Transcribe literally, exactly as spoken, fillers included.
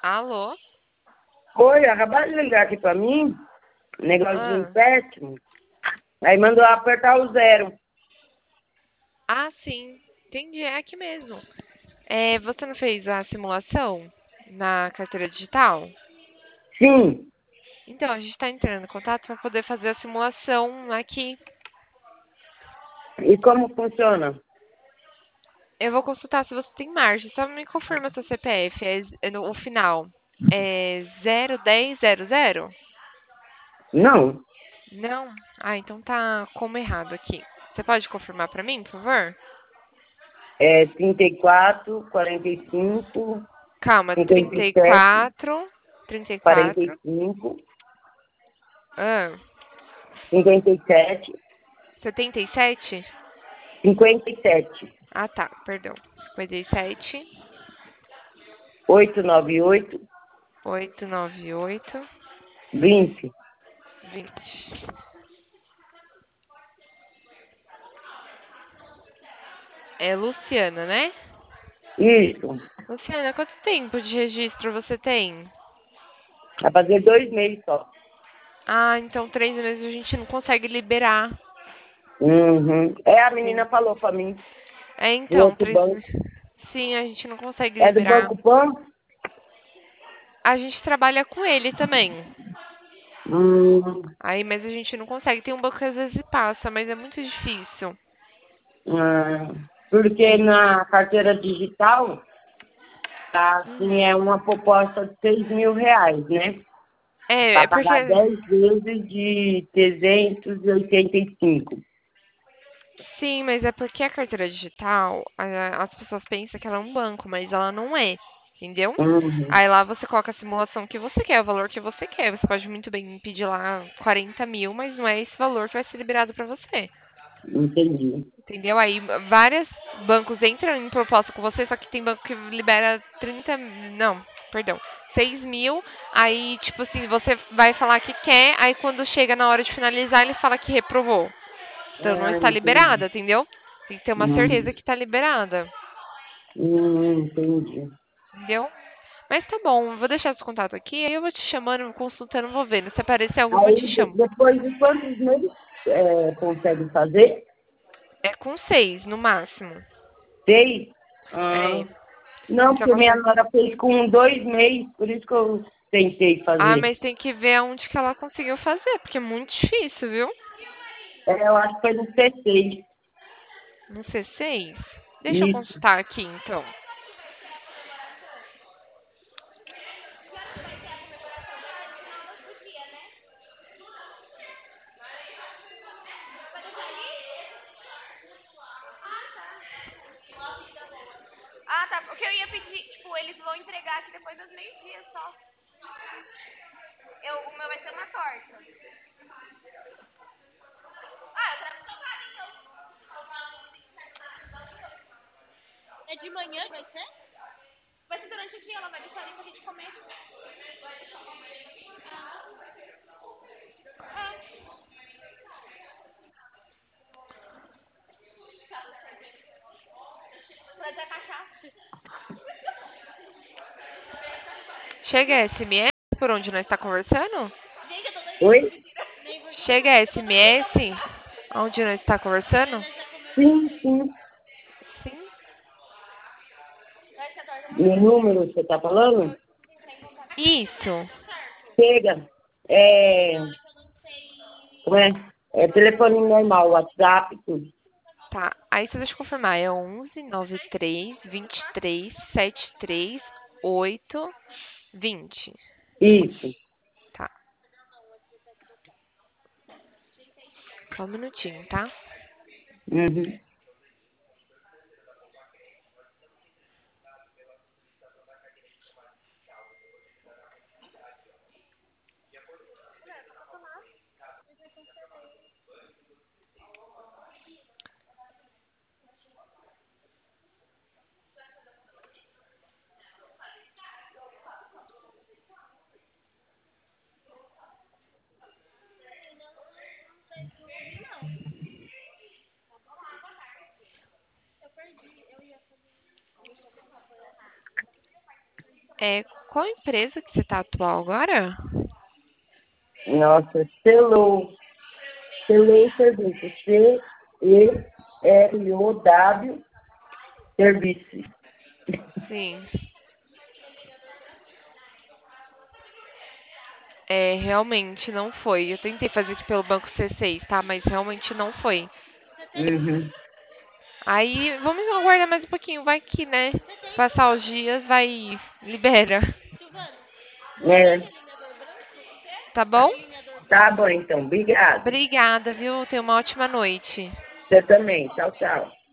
Alô? Oi, acabaram de ligar aqui pra mim, negócio de Ah, empréstimo. Aí mandou apertar o zero. ah, sim. Entendi, é aqui mesmo. É, você não fez a simulação na carteira digital? Sim. Então, a gente está entrando em contato para poder fazer a simulação aqui. E como funciona? Eu vou consultar se você tem margem. Só me confirma seu C P F. É, é no, o final é zero dez zero zero? Não. Não? Ah, então tá como errado aqui. Você pode confirmar para mim, por favor? É trinta e quatro, quarenta e cinco, Calma, cinquenta trinta e e sete, quatro, trinta e quarenta e quatro. cinco, Ah, cinquenta e sete, setenta e sete? cinquenta e sete, Ah, tá, perdão. cinquenta e sete, oitocentos e noventa e oito, oitocentos e noventa e oito, vinte. vinte. É Luciana, né? Isso. Luciana, quanto tempo de registro você tem? Vai fazer dois meses só. Ah, então três meses a gente não consegue liberar. Uhum. É, a Sim. menina falou pra mim, É, do então, outro três banco. meses. Sim, a gente não consegue É do liberar. Banco Pan? A gente trabalha com ele também. Hum, Aí, mas a gente não consegue. Tem um banco que às vezes passa, mas é muito difícil. ah, porque Sim. na carteira digital, tá, assim, Uhum. é uma proposta de seis mil reais, né? É, Para é porque. pagar dez vezes de trezentos e oitenta e cinco. Sim, mas é porque a carteira digital, a- as pessoas pensam que ela é um banco, mas ela não é. Entendeu? Uhum, Aí lá você coloca a simulação que você quer, o valor que você quer. Você pode muito bem pedir lá quarenta mil, mas não é esse valor que vai ser liberado pra você. entendi. Entendeu? Aí vários bancos entram em proposta com você, só que tem banco que libera trinta, não, perdão, seis mil. Aí, tipo assim, você vai falar que quer, aí quando chega na hora de finalizar, ele fala que reprovou. Então não Ah, está entendi. liberada, entendeu? Tem que ter uma Uhum, certeza que está liberada, hum, entendi. entendeu? Mas tá bom, vou deixar esse contato aqui, aí eu vou te chamando, consultando, vou vendo. Se aparecer alguma, eu te Aí, de- chamo. depois de quantos meses é, consegue fazer? É com seis, no máximo. Seis? Ah, É. não, Então porque minha qualquer. nora fez com dois meses, por isso que eu tentei Ah, fazer. mas tem que ver aonde que ela conseguiu fazer, porque é muito difícil, viu? É, eu acho que foi no C seis. No C seis? Deixa eu Isso. consultar aqui, então. Ah, tá. O que eu ia pedir, tipo, eles vão entregar aqui depois das meio-dia só. Eu, o meu vai ser uma torta. Ah, eu trago salgado, então. É de manhã que vai ser? Vai ser durante o dia, ela vai deixar ali pra gente comer. Trazer a cachaça. Chega S M S por onde nós está conversando? Gente, eu tô doidinha. Oi? Chega S M S onde nós está conversando? Sim, sim. Sim. No número que você tá falando? Isso. Chega. É, como é? É telefone normal, WhatsApp, tudo. Tá. Aí você deixa eu confirmar. É onze nove três vinte e três setenta e três oito vinte. Isso. Tá. Só um minutinho, tá? Uhum. É qual empresa que você tá atual agora? Nossa, Celou. Celou Serviço. C E R O W Serviço. Sim. É, realmente não foi. Eu tentei fazer aqui pelo banco C seis, tá? Mas realmente não foi. Uhum. Aí, vamos aguardar mais um pouquinho. Vai que, né? Passar os dias, vai. Libera. É, Tá bom? tá bom, então. Obrigada. Obrigada, viu? Tenha uma ótima noite. Você também. Tchau, tchau.